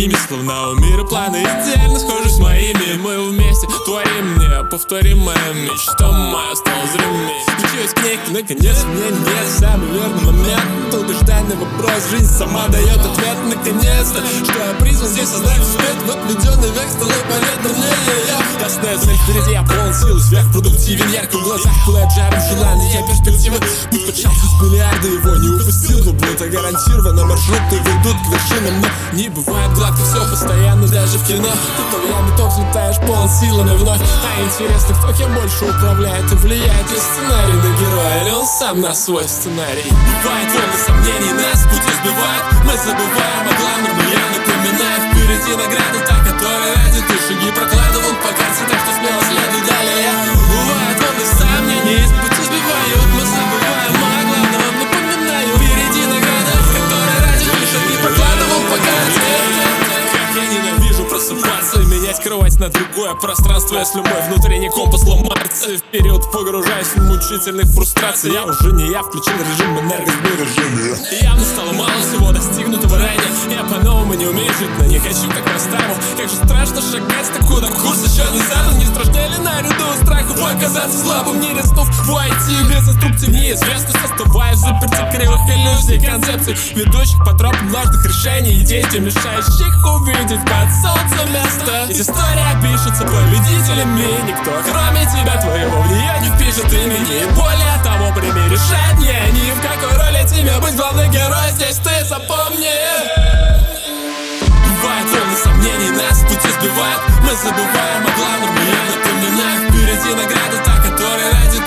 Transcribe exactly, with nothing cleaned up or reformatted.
такими, словно у мира планы идеально схожи с моими. Мы вместе творим неповторимое, мечта моя стала зримей. Включилась книга, наконец мне нет самый верный момент. Долгожданный вопрос, жизнь сама дает ответ наконец-то. Что я призван здесь создать успех, в отведенный век стало понятно мне. Ясная цель впереди, я полон сил, сверхпродуктивен, ярко в глазах пылает жаром желания, перспективы. Путь под шанс из миллиарда, его не упустил, но будет гарантированно маршруты ведут к вершинам. Но не бывает гладко все постоянно, даже в кино. Ты то вями, то взлетаешь полон силами вновь. А интересно, кто кем больше управляет и влияет ли сценарий на героя, или он сам на свой сценарий. Бывает волны сомнений, нас путь сбивает. Мы забываем о главном, но я напоминаю. Впереди награда та, которая ради ты шаги прокладывал по карте, так что смело следуй далее. Бывает волны сомнений, с пути сбивают. Мы забываем о главном, напоминаю. Впереди награда, которая ради ты шаги прокладывал по карте. Как я ненавижу просыпаться и менять кровать на другое пространство, если мой внутренний компас ломается. И в период погружаюсь в мучительных фрустраций. Я уже не я, включил режим энергосбережения. Явно стало мало всего достигнутого ранее. Я по-новому не умею жить, но не хочу как по-старому. Как же страшно шагать так, куда курс еще не задан. Не страшнее ли наряду страху оказаться слабым, не рискнув войти без инструкций в неизвестность, оставаясь в заперти кривых иллюзий, концепций, ведущих по тропам ложных решений и действий, мешающих увидеть под солнцем место. Ведь история пишется победителями, никто кроме тебя твоего влияния впишет имени. Более того, прими решение, ни в какой роли тебе быть главный герой, здесь ты запомни. Бывает волны сомнений, нас с пути сбивают. Мы забываем о главном, но я напоминаю. Впереди награда та, которая ради